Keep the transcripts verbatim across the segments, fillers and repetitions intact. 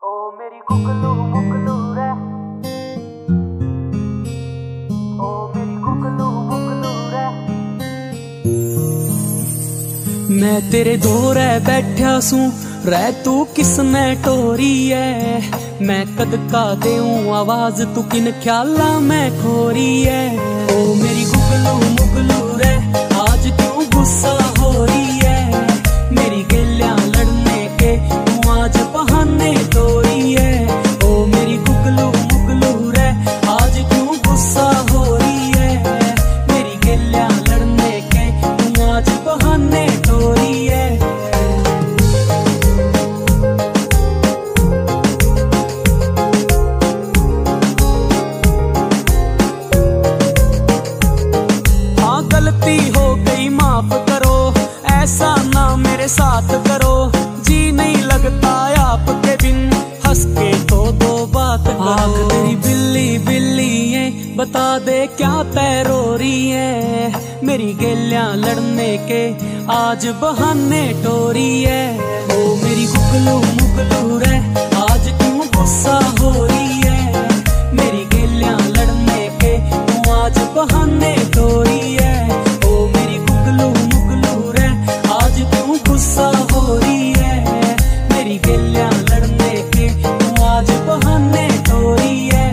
ओ मेरी कुकलू मुकलू रे, ओ मेरी कुकलू मुकलू रे। मैं तेरे दो रह बैठा सू रह तू किसने टोरी है। मैं कद का देऊं आवाज तू किन ख्याला में खोरी है। ओ मेरी कुकलू मुकलू रे आज क्यों गुस्सा हो रही है। मेरी गेलियां लड़ने के तू आज बहाने तोरी है। ओ मेरी कुकलू मुकलू रे आज क्यों गुस्सा हो रही है। मेरी गेलियां लड़ने के तू आज बहाने तोरी है। गलती हो गई माफ करो, ऐसा ना मेरे साथ करो। जी नहीं लगता आपके बिन, हंस के तो दो बात आँख तेरी बिल्ली बिल्ली है, बता दे क्या पैरो रही है। मेरी गेलियां लड़ने के आज बहाने टोरी है। ओ मेरी कुकलू मुकलू रे आज क्यों गुस्सा हो रही है। मेरी गेलियां लड़ने के तू आज बहाने टोरी है। गुस्सा हो रही है मेरी गेलियां लड़ने के तू आज बहाने टोरी है।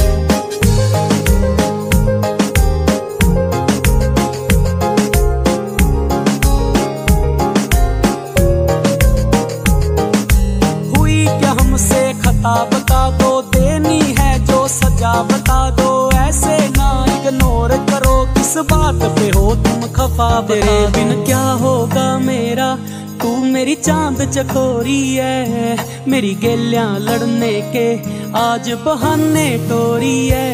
हुई क्या हमसे खता बता दो, देनी है जो सजा बता दो। ऐसे ना इग्नोर करो, किस बात पे हो तुम खफा। तेरे बिन क्या होगा मेरा, तू मेरी चांद चकोरी है। मेरी गेलियां लड़ने के आज बहाने टोरी है।